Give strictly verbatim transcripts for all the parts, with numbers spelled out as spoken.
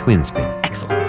twin spin. Excellent.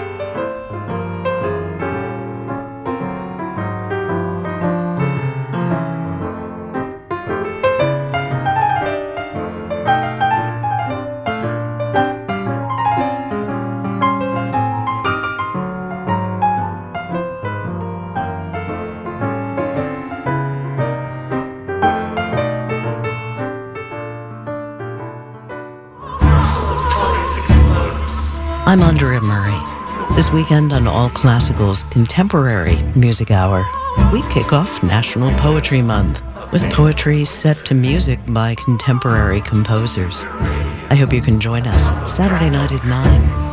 I'm Andrea Murray. This weekend on All Classical's Contemporary Music Hour, we kick off National Poetry Month with poetry set to music by contemporary composers. I hope you can join us Saturday night at nine.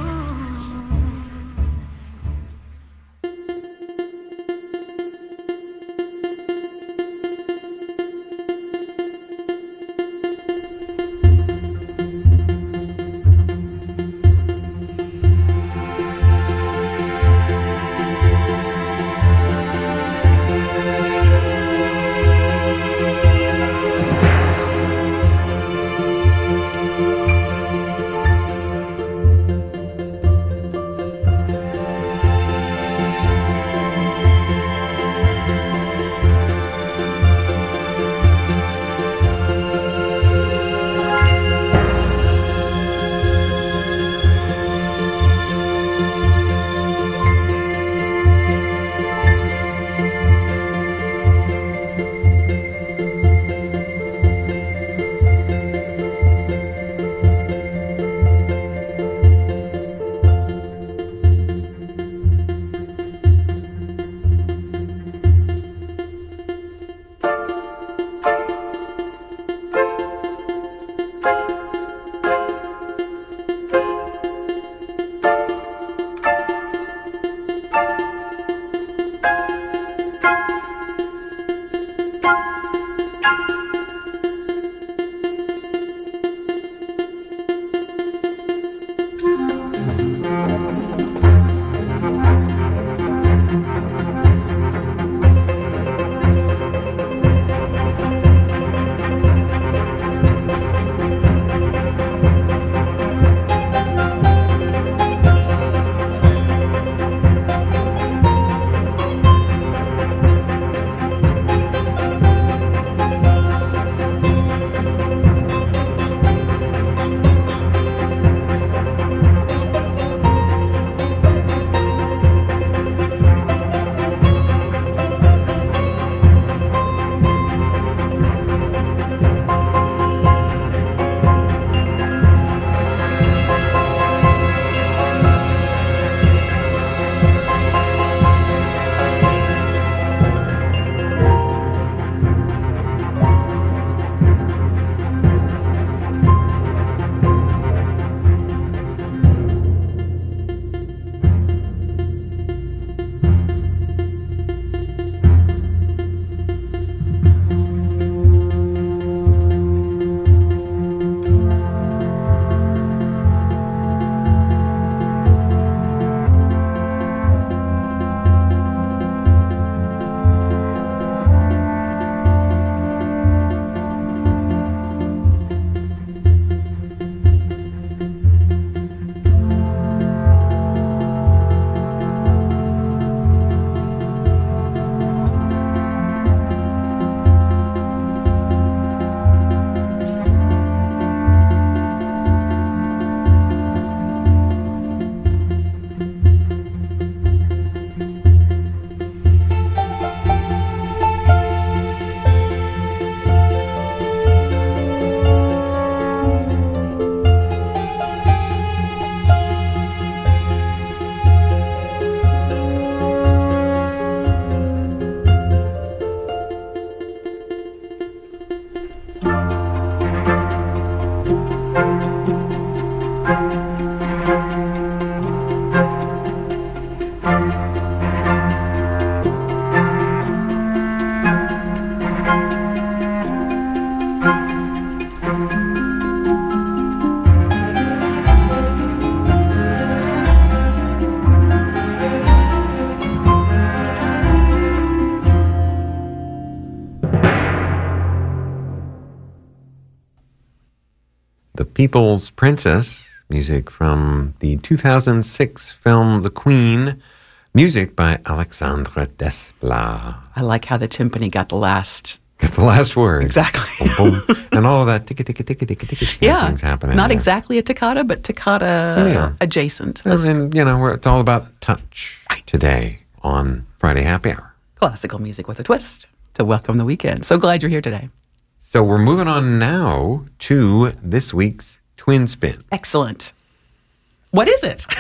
People's Princess music from the two thousand six film The Queen, music by Alexandre Desplat. I like how the timpani got the last... Got the last word. Exactly. Boom, boom. And all of that ticka, ticka, ticka, ticka, ticka yeah. things happening. Not there. exactly a toccata, but toccata yeah. adjacent. And then, you know, it's all about touch right. today on Friday Happy Hour. Classical music with a twist to welcome the weekend. So glad you're here today. So we're moving on now to this week's Twin Spin. Excellent. What is it?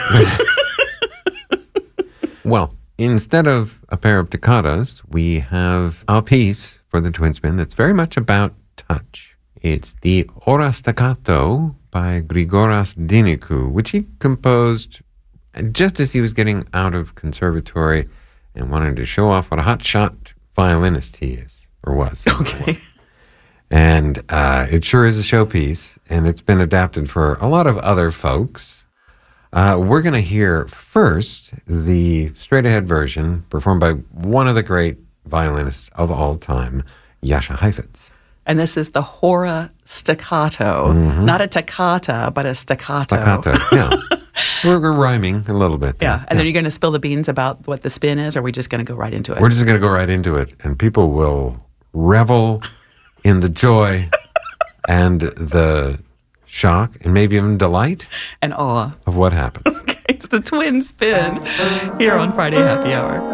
Well, instead of a pair of toccatas, we have a piece for the Twin Spin that's very much about touch. It's the Ora Staccato by Grigoras Dinicu, which he composed just as he was getting out of conservatory and wanted to show off what a hotshot violinist he is, or was. Okay. And uh, it sure is a showpiece, and it's been adapted for a lot of other folks. Uh, we're going to hear first the straight-ahead version performed by one of the great violinists of all time, Jascha Heifetz. And this is the Hora Staccato. Mm-hmm. Not a toccata, but a staccato. Staccato, yeah. We're, we're rhyming a little bit there. Yeah, and yeah. then you're going to spill the beans about what the spin is, or are we just going to go right into it? We're just going to go right into it, and people will revel in the joy and the shock and maybe even delight and awe of what happens. Okay, it's the Twin Spin here on Friday Happy Hour.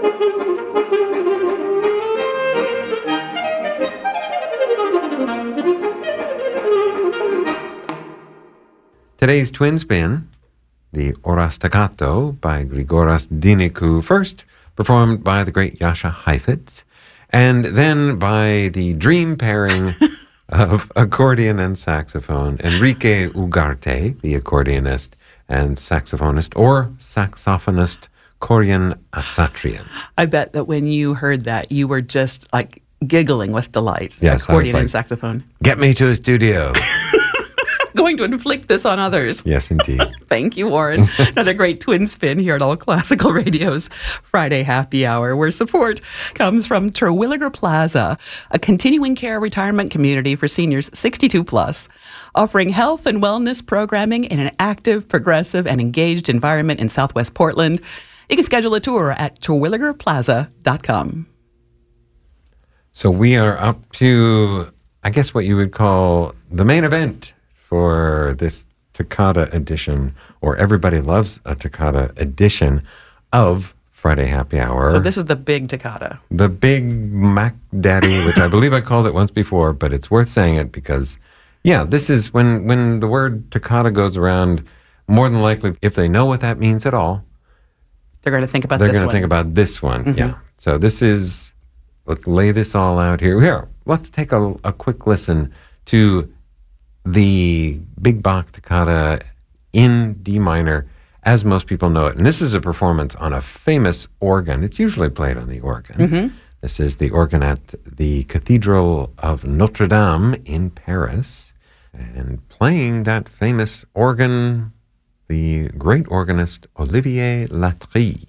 Today's twin spin, the Ora Staccato by Grigoras Dinicu, first performed by the great Jascha Heifetz, and then by the dream pairing of accordion and saxophone, Enrique Ugarte, the accordionist and saxophonist, or saxophonist Corian Asatrian. I bet that when you heard that, you were just like giggling with delight. Yes, accordion like, and saxophone. Get me to a studio. Going to inflict this on others. Yes, indeed. Thank you, Warren. Another great twin spin here at All Classical Radio's Friday Happy Hour, where support comes from Terwilliger Plaza, a continuing care retirement community for seniors sixty-two plus, offering health and wellness programming in an active, progressive, and engaged environment in Southwest Portland. You can schedule a tour at terwilliger plaza dot com. So we are up to, I guess, what you would call the main event for this Toccata edition, or Everybody Loves a Toccata edition of Friday Happy Hour. So this is the big toccata. The big Mac Daddy, which I believe I called it once before, but it's worth saying it because, yeah, this is when, when the word toccata goes around, more than likely, if they know what that means at all, They're going to think about they're this going to one. think about this one. Mm-hmm. Yeah. So this is, let's lay this all out here. Here, let's take a, a quick listen to the Big Bach Toccata in D minor, as most people know it. And this is a performance on a famous organ. It's usually played on the organ. Mm-hmm. This is the organ at the Cathedral of Notre Dame in Paris. And playing that famous organ, the great organist Olivier Latry.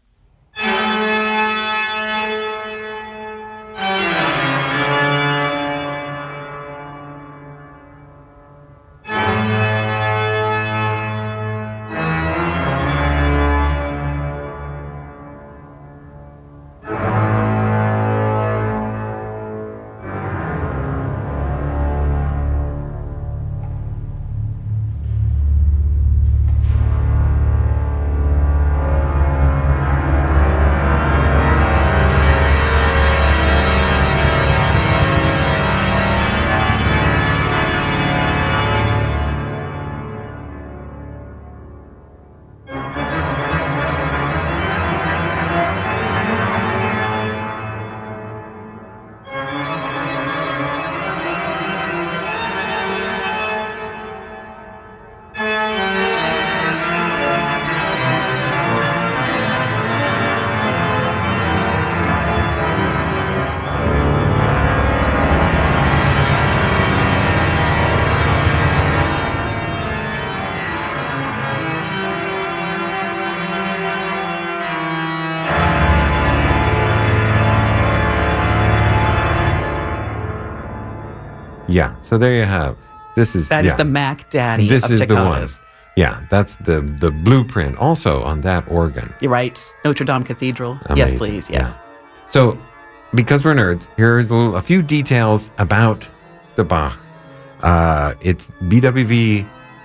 Yeah, so there you have. This is That yeah. is the Mac Daddy This of is the one. toccatas. Yeah, that's the the blueprint also on that organ. You're right. Notre Dame Cathedral. Amazing. Yes, please. Yes. Yeah. So, because we're nerds, here's a, little, a few details about the Bach. Uh, it's B W V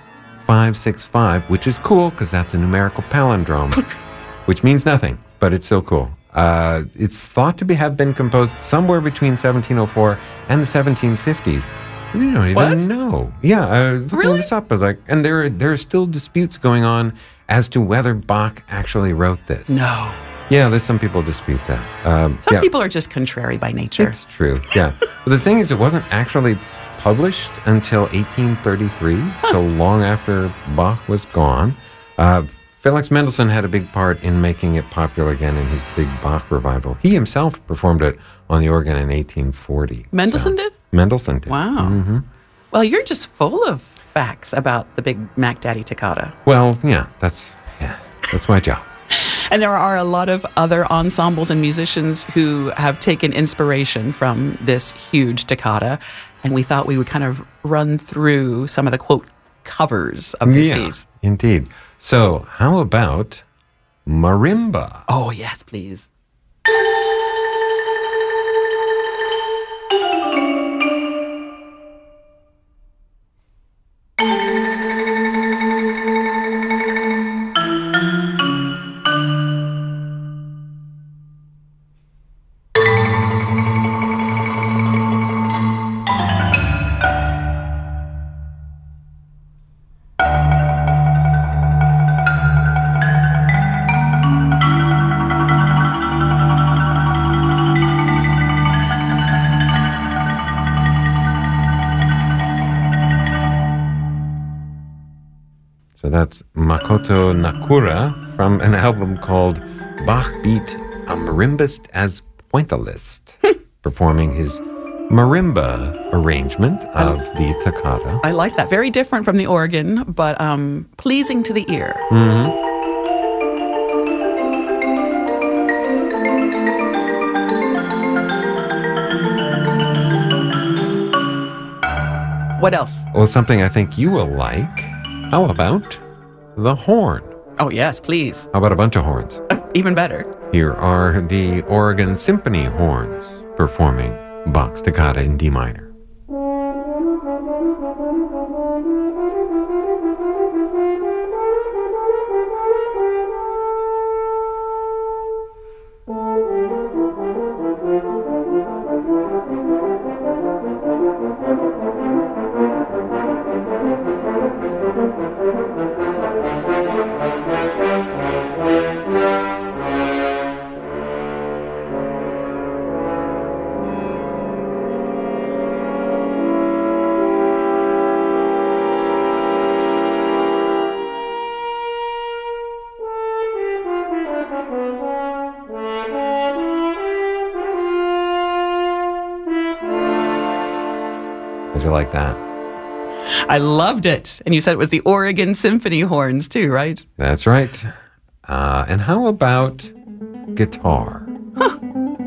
five six five, which is cool because that's a numerical palindrome, which means nothing, but it's so cool. Uh, it's thought to be, have been composed somewhere between seventeen oh four and the seventeen fifties. We don't even What? know. Yeah, uh, looking Really? this up, but like, and there there are still disputes going on as to whether Bach actually wrote this. No. Yeah, there's some people dispute that. Um, Some yeah, people are just contrary by nature. it's true. Yeah, but the thing is, it wasn't actually published until eighteen thirty-three, so long after Bach was gone. Uh, Felix Mendelssohn had a big part in making it popular again in his big Bach revival. He himself performed it on the organ in eighteen forty. Mendelssohn so- did? Mendelssohn did. Wow. hmm Well, you're just full of facts about the big Mac Daddy toccata. Well, yeah, that's yeah, that's my job. And there are a lot of other ensembles and musicians who have taken inspiration from this huge toccata. And we thought we would kind of run through some of the, quote, covers of this Yeah, piece. indeed. So, how about marimba? Oh, yes, please. that's Makoto Nakura from an album called Bach Beat a Marimbist as Pointillist, performing his marimba arrangement of the toccata. I like that. Very different from the organ, but um, pleasing to the ear. Mm-hmm. What else? Well, something I think you will like. How about the horn? Oh, yes, please. How about a bunch of horns? Uh, even better. Here are the Oregon Symphony horns performing Bach's Toccata in D minor. How'd you like that? I loved it. And you said it was the Oregon Symphony horns too, right? That's right. Uh, and how about guitar? Huh.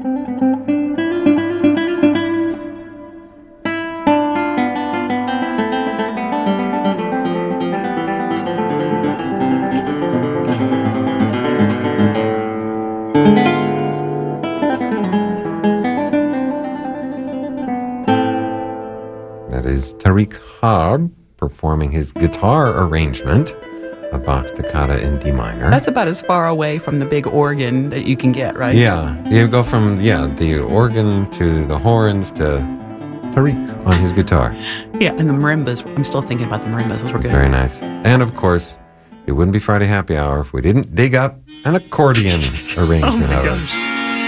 That is Tariq Harb performing his guitar arrangement of Bach's Toccata in D minor. That's about as far away from the big organ that you can get, right? Yeah, you go from, yeah, the organ to the horns to Tariq on his guitar. Yeah, and the marimbas. I'm still thinking about the marimbas. Those were good. Very nice. And of course, it wouldn't be Friday Happy Hour if we didn't dig up an accordion arrangement Oh my of it. gosh.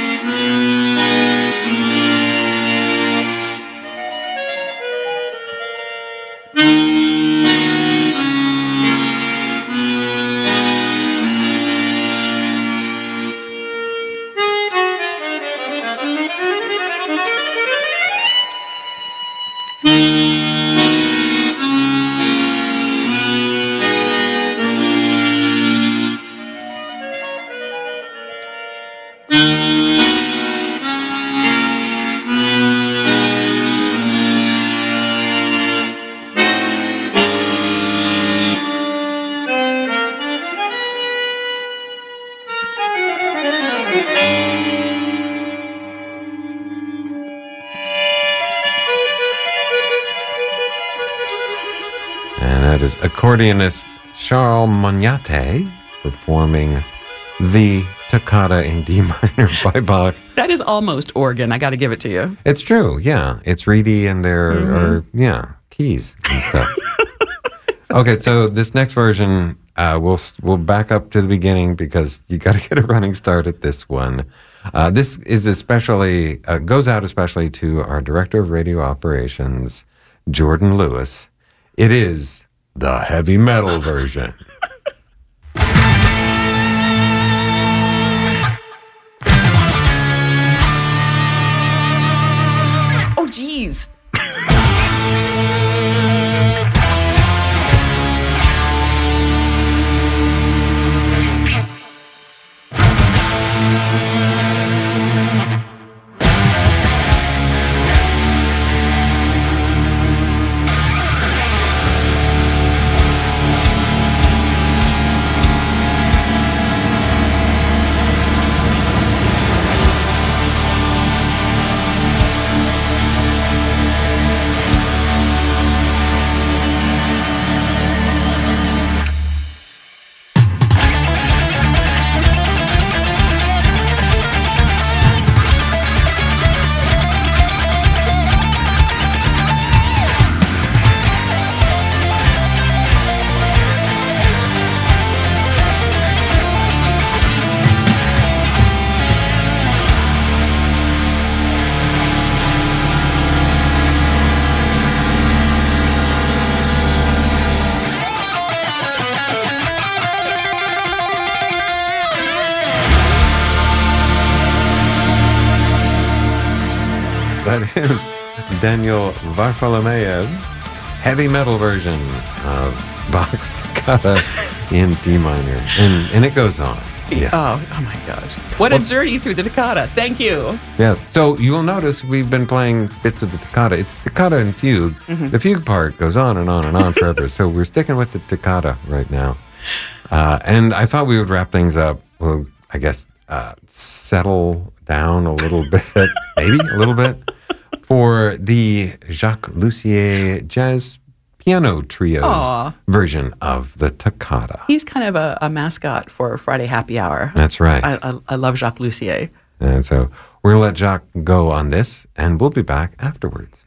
And that is accordionist Charles Moniate performing the Toccata in D minor by Bach. That is almost organ. I got to give it to you. It's true, yeah. It's reedy and there mm-hmm. are, yeah, keys and stuff. Okay, so this next version, uh, we'll we'll back up to the beginning because you got to get a running start at this one. Uh, this is especially, uh, goes out especially to our Director of Radio Operations, Jordan Lewis. It is the heavy metal version. Oh, geez. That is Daniel Varfolomeev's heavy metal version of Bach's Toccata in D minor. And, and it goes on. Yeah. Oh, oh my gosh. What well, a journey through the toccata. Thank you. Yes. So you will notice we've been playing bits of the toccata. It's toccata and fugue. Mm-hmm. The fugue part goes on and on and on forever. So we're sticking with the toccata right now. Uh, and I thought we would wrap things up. Well, I guess uh, settle down a little bit, maybe a little bit, for the Jacques Lussier Jazz Piano Trio's Aww. version of the toccata. He's kind of a, a mascot for Friday Happy Hour. That's right. I, I, I love Jacques Lussier. And so we're going to let Jacques go on this, and we'll be back afterwards.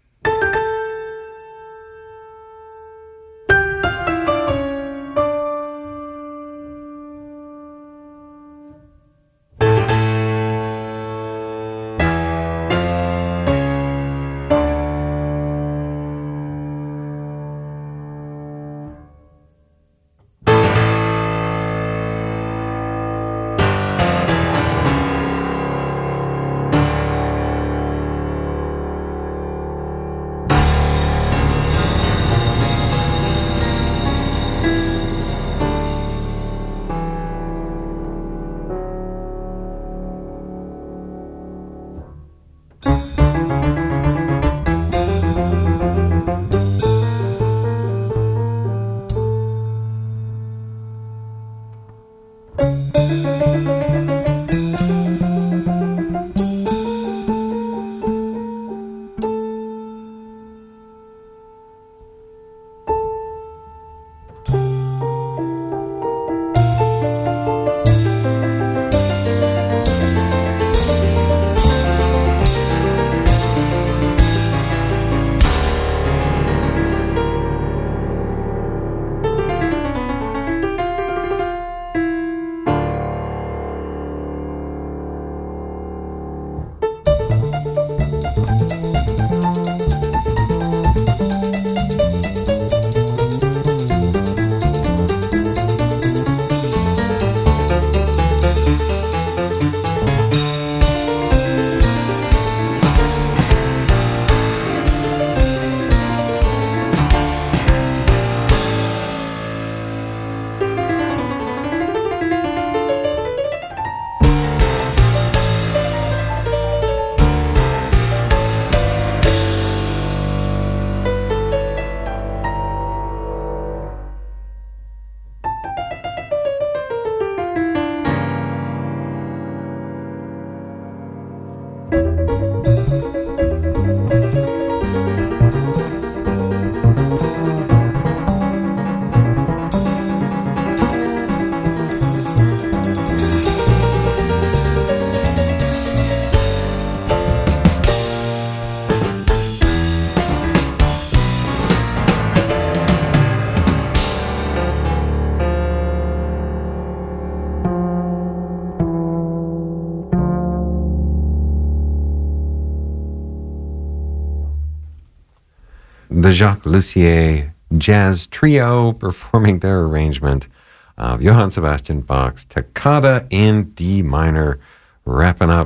The Jacques Lussier Jazz Trio performing their arrangement of Johann Sebastian Bach's Toccata in D minor, wrapping up,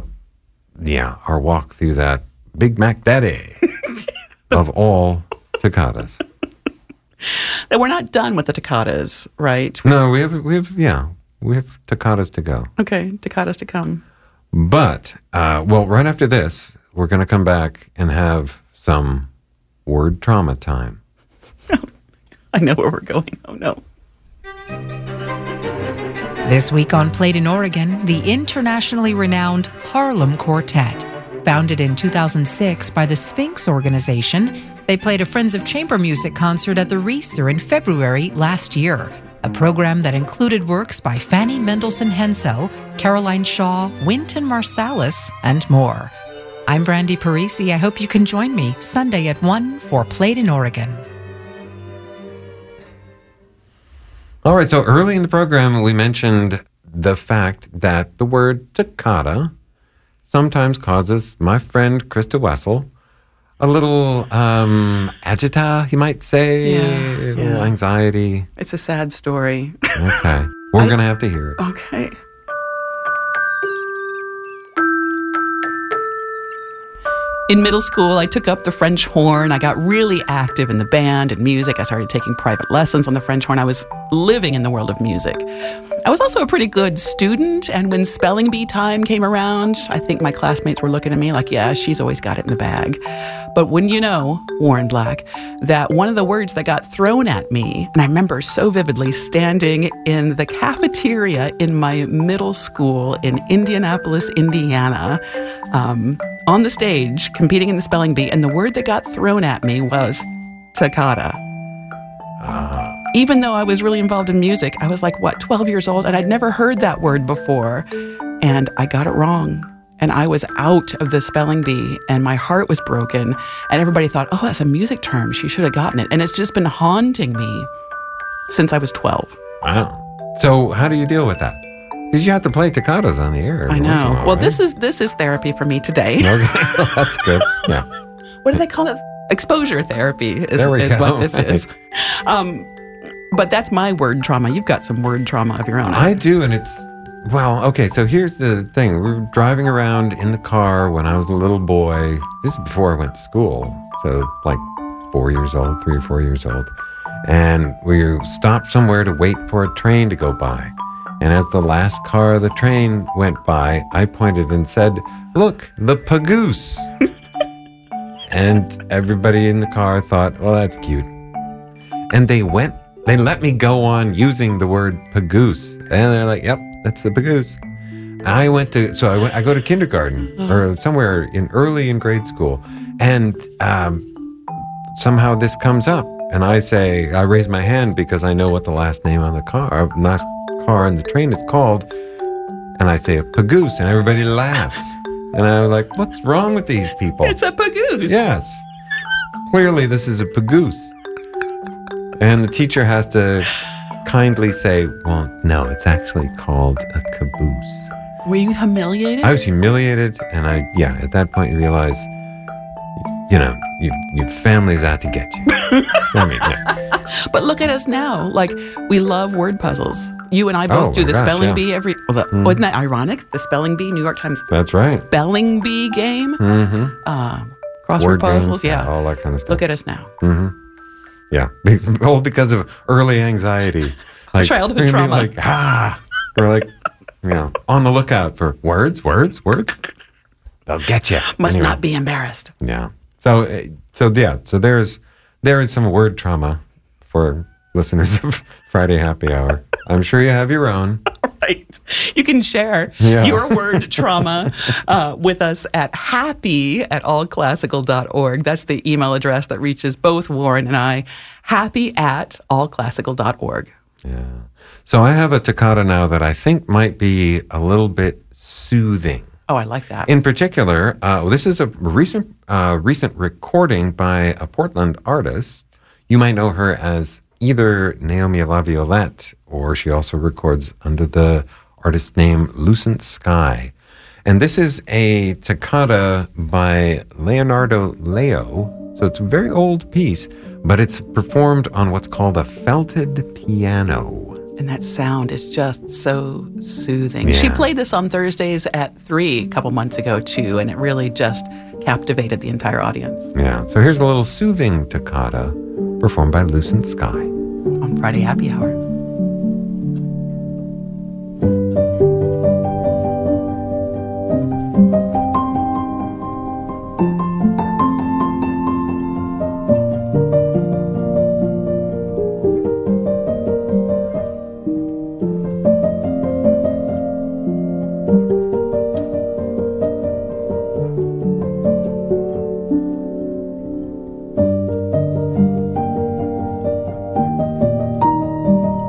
yeah, our walk through that Big Mac Daddy of all toccatas. That we're not done with the toccatas, right? No, we have, we have, yeah, we have toccatas to go. Okay, toccatas to come. But, uh, well, right after this, we're going to come back and have some word trauma time. Oh, I know where we're going. Oh, no. This week on Played in Oregon, the internationally renowned Harlem Quartet. Founded in two thousand six by the Sphinx Organization, they played a Friends of Chamber Music concert at the Reeser in February last year, a program that included works by Fanny Mendelssohn Hensel, Caroline Shaw, Wynton Marsalis, and more. I'm Brandy Parisi. I hope you can join me Sunday at one for Played in Oregon. All right, so early in the program, we mentioned the fact that the word toccata sometimes causes my friend Krista Wessel a little um, agita, you might say, yeah, a little yeah. anxiety. It's a sad story. Okay, we're going to have to hear it. Okay. In middle school, I took up the French horn. I got really active in the band and music. I started taking private lessons on the French horn. I was living in the world of music. I was also a pretty good student, and when spelling bee time came around, I think my classmates were looking at me like, yeah, she's always got it in the bag. But wouldn't you know, Warren Black, that one of the words that got thrown at me, and I remember so vividly standing in the cafeteria in my middle school in Indianapolis, Indiana, um, on the stage, competing in the spelling bee, and the word that got thrown at me was toccata. Ah. Even though I was really involved in music, I was like, what, twelve years old, and I'd never heard that word before, and I got it wrong. And I was out of the spelling bee, and my heart was broken, and everybody thought, oh, that's a music term. She should have gotten it. And it's just been haunting me since I was twelve. Wow. So how do you deal with that? Because you have to play toccatas on the air. every I once in a know. while, Well, right? this is this is therapy for me today. Okay, well, that's good. Yeah. What do they call it? Exposure therapy is, There we is go. what this is. Um, but that's my word trauma. You've got some word trauma of your own. I do, and it's, well, okay, so here's the thing. We were driving around in the car when I was a little boy. This is before I went to school, so like four years old, three or four years old. And we stopped somewhere to wait for a train to go by. And as the last car of the train went by, I pointed and said, look, the pagoose. And everybody in the car thought, well, that's cute. And they went, they let me go on using the word pagoose. And they're like, yep, that's the pagoose. I went to, so I went, I go to kindergarten or somewhere in early in grade school. And um, somehow this comes up. And I say, I raise my hand because I know what the last name on the car, last car on the train is called. And I say a pagoose, and everybody laughs. And I'm like, what's wrong with these people? It's a pagoose. Yes. Clearly, this is a pagoose. And the teacher has to kindly say, well, no, it's actually called a caboose. Were you humiliated? I was humiliated, and I, yeah, at that point you realize, you know, you, your family's out to get you. I mean, yeah. But look at us now. Like, we love word puzzles. You and I both Oh, do my the gosh, spelling yeah. bee every... Well, the, Wasn't that ironic? The spelling bee, New York Times That's right. spelling bee game. Mm-hmm. Um, crossword Word puzzles, games, yeah. all that kind of stuff. Look at us now. Mm-hmm. Yeah, all because of early anxiety. Like, Childhood we're gonna be trauma. Like, ah, we're like, you know, on the lookout for words, words, words. They'll get you. Must Anyway. not be embarrassed. Yeah. So, uh, so yeah. So there's there is some word trauma for listeners of Friday Happy Hour. I'm sure you have your own. Right. You can share Yeah. your word trauma uh, with us at happy at allclassical dot org. That's the email address that reaches both Warren and I. Happy at allclassical dot org. Yeah. So I have a toccata now that I think might be a little bit soothing. Oh, I like that. In particular, uh, this is a recent uh, recent recording by a Portland artist. You might know her as either Naomi LaViolette, or she also records under the artist name Lucent Sky. And this is a toccata by Leonardo Leo. So it's a very old piece, but it's performed on what's called a felted piano. And that sound is just so soothing. She Yeah. played this on Thursdays at three a couple months ago, too, and it really just captivated the entire audience Yeah, so here's a little soothing toccata performed by Lucent Sky. on Friday Happy Hour. Thank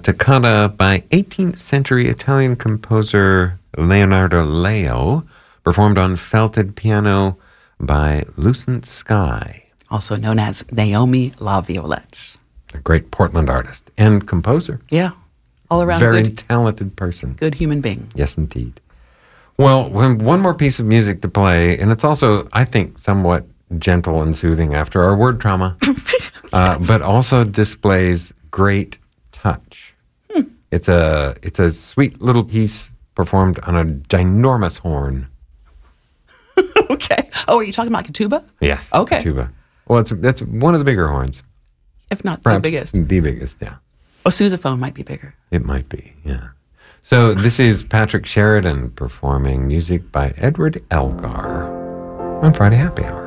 Toccata by eighteenth century Italian composer Leonardo Leo, performed on felted piano by Lucent Sky, also known as Naomi LaViolette. A great Portland artist and composer. Yeah, all around Very good, talented person. good human being. Yes, indeed. Well, when- one more piece of music to play, and it's also, I think, somewhat gentle and soothing after our word trauma, uh, but also displays great touch. Hmm. It's a it's a sweet little piece performed on a ginormous horn. Okay. Oh, are you talking about a tuba? Yes. Okay. Tuba. Well, it's that's one of the bigger horns. If not Perhaps the biggest. The biggest, yeah. Oh, sousaphone might be bigger. It might be, yeah. So this is Patrick Sheridan performing music by Edward Elgar on Friday Happy Hour.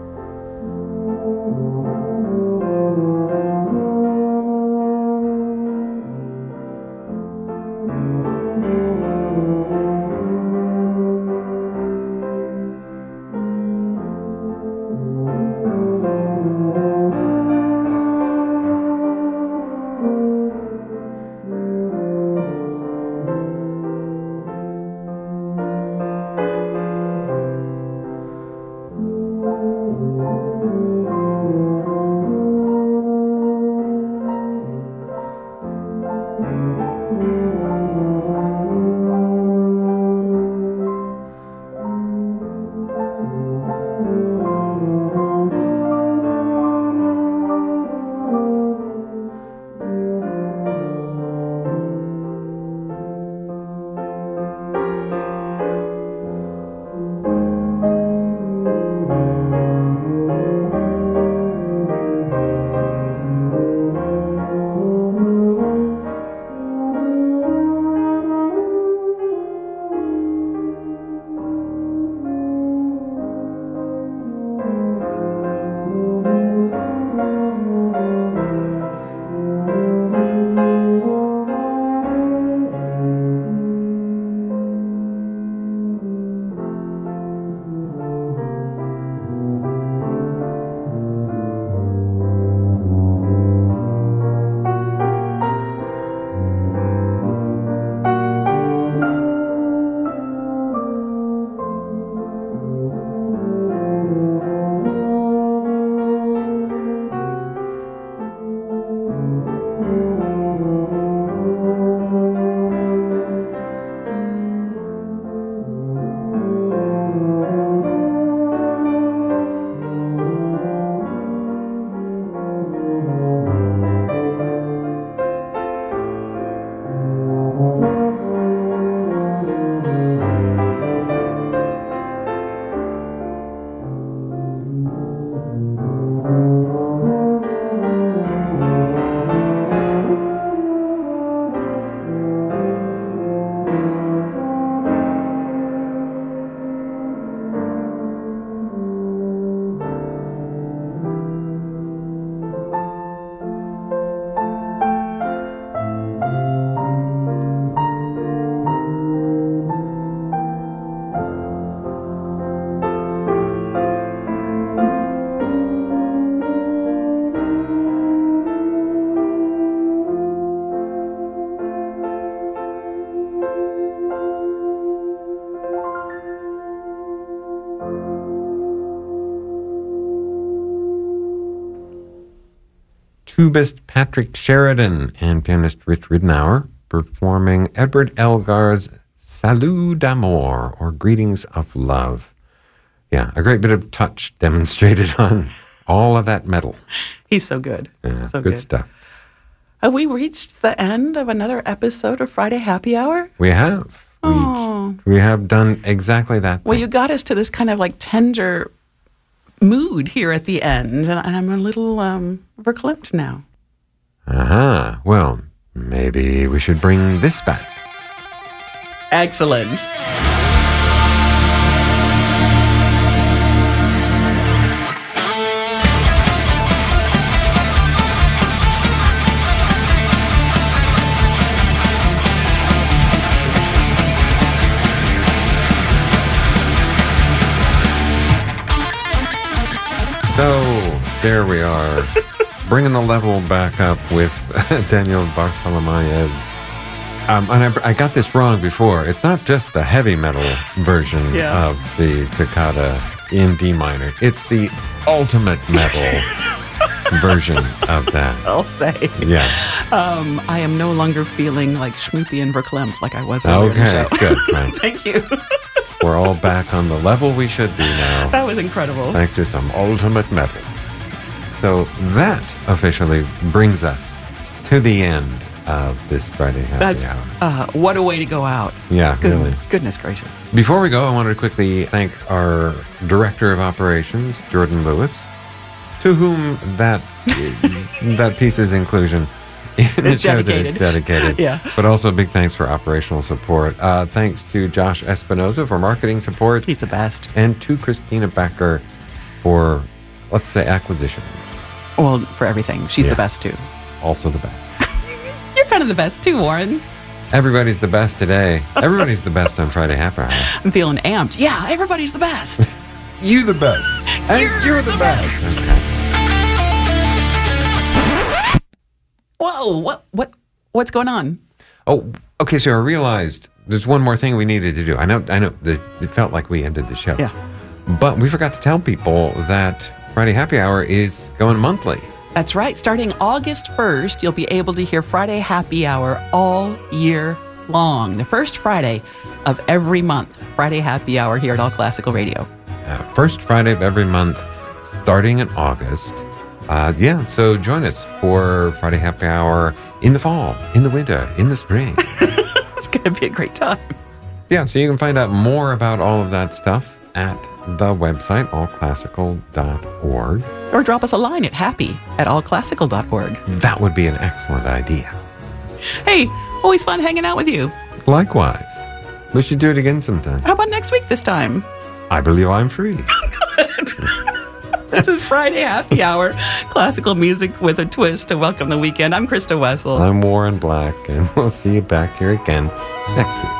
Tubist Patrick Sheridan and pianist Rich Ridenour performing Edward Elgar's Salut d'amour, or Greetings of Love. Yeah, a great bit of touch demonstrated on all of that metal. He's so good. Yeah, so good, good stuff. Have we reached the end of another episode of Friday Happy Hour? We have. Oh. We, we have done exactly that. Well, thing. you got us to this kind of like tender mood here at the end, and, and I'm a little um, verklempt now. Uh-huh. Well, maybe we should bring this back. Excellent. So, there we are. bringing the level back up with Daniel Bartolomayev's. Um, and I, I got this wrong before. It's not just the heavy metal version Yeah. of the toccata in D minor. It's the ultimate metal version of that. I'll say. Yeah. Um, I am no longer feeling like schmoopy and verklempt like I was earlier in the Okay, show. good. Right. Thank you. We're all back on the level we should be now, That was incredible. thanks to some ultimate metal. So that officially brings us to the end of this Friday Happy That's Hour. uh, what a way to go out. Yeah, Good, really. Goodness gracious. Before we go, I wanted to quickly thank our Director of Operations, Jordan Lewis, to whom that that piece's inclusion in the Is show dedicated. is dedicated. Yeah. But also a big thanks for operational support. Uh, thanks to Josh Espinoza for marketing support. He's the best. And to Christina Becker for, let's say, acquisitions. Well, for everything. She's Yeah. the best, too. Also the best. You're kind of the best, too, Warren. Everybody's the best today. Everybody's the best on Friday Happy Hour. I'm feeling amped. Yeah, everybody's the best. You the best. And You're you're, the, the best. best. Okay. Whoa, what, what, what's going on? Oh, okay. So I realized there's one more thing we needed to do. I know, I know. The, it felt like we ended the show. Yeah. But we forgot to tell people that Friday Happy Hour is going monthly. That's right. Starting August first, you'll be able to hear Friday Happy Hour all year long. The first Friday of every month, Friday Happy Hour here at All Classical Radio. Uh, first Friday of every month, starting in August. Uh, yeah. So join us for Friday Happy Hour in the fall, in the winter, in the spring. It's going to be a great time. Yeah. So you can find out more about all of that stuff at the website, all classical dot org. Or drop us a line at happy at all classical dot org. That would be an excellent idea. Hey, always fun hanging out with you. Likewise. We should do it again sometime. How about next week this time? I believe I'm free. This is Friday Happy Hour, classical music with a twist to welcome the weekend. I'm Krista Wessel. I'm Warren Black, and we'll see you back here again next week.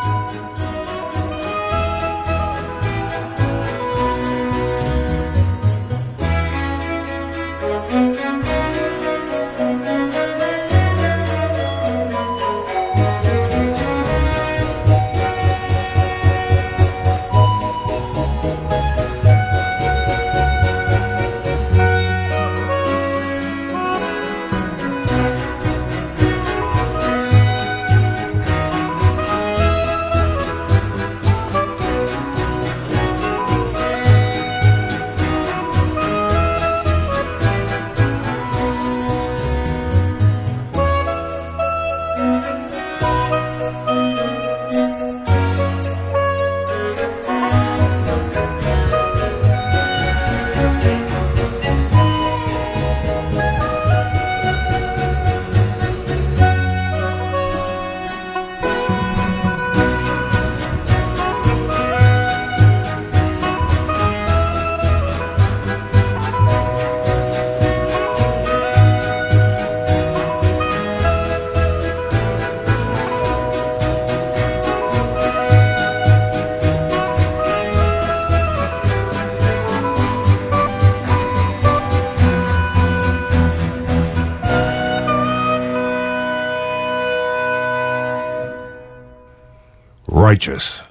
Righteous.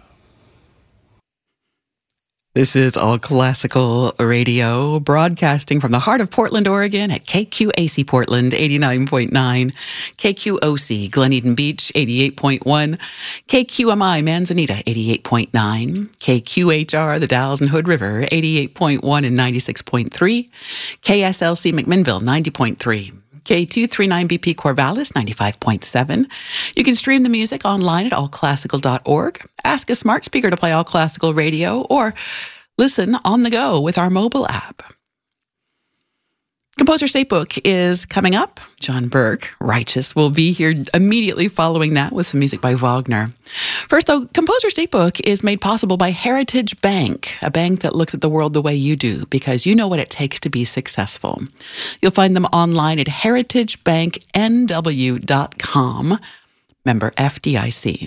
This is All Classical Radio, broadcasting from the heart of Portland, Oregon at K Q A C Portland eighty-nine point nine, K Q O C Glen Eden Beach eighty-eight point one, K Q M I Manzanita eighty-eight point nine, K Q H R the Dalles and Hood River eighty-eight point one and ninety-six point three, K S L C McMinnville ninety point three. K two thirty-nine B P Corvallis, ninety-five point seven. You can stream the music online at all classical dot org. Ask a smart speaker to play All Classical Radio, or listen on the go with our mobile app. Composer Statebook is coming up. John Burke, Righteous, will be here immediately following that with some music by Wagner. First, though, Composer Statebook is made possible by Heritage Bank, a bank that looks at the world the way you do, because you know what it takes to be successful. You'll find them online at heritage bank n w dot com, member F D I C.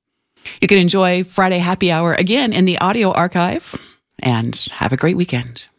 You can enjoy Friday Happy Hour again in the audio archive, and have a great weekend.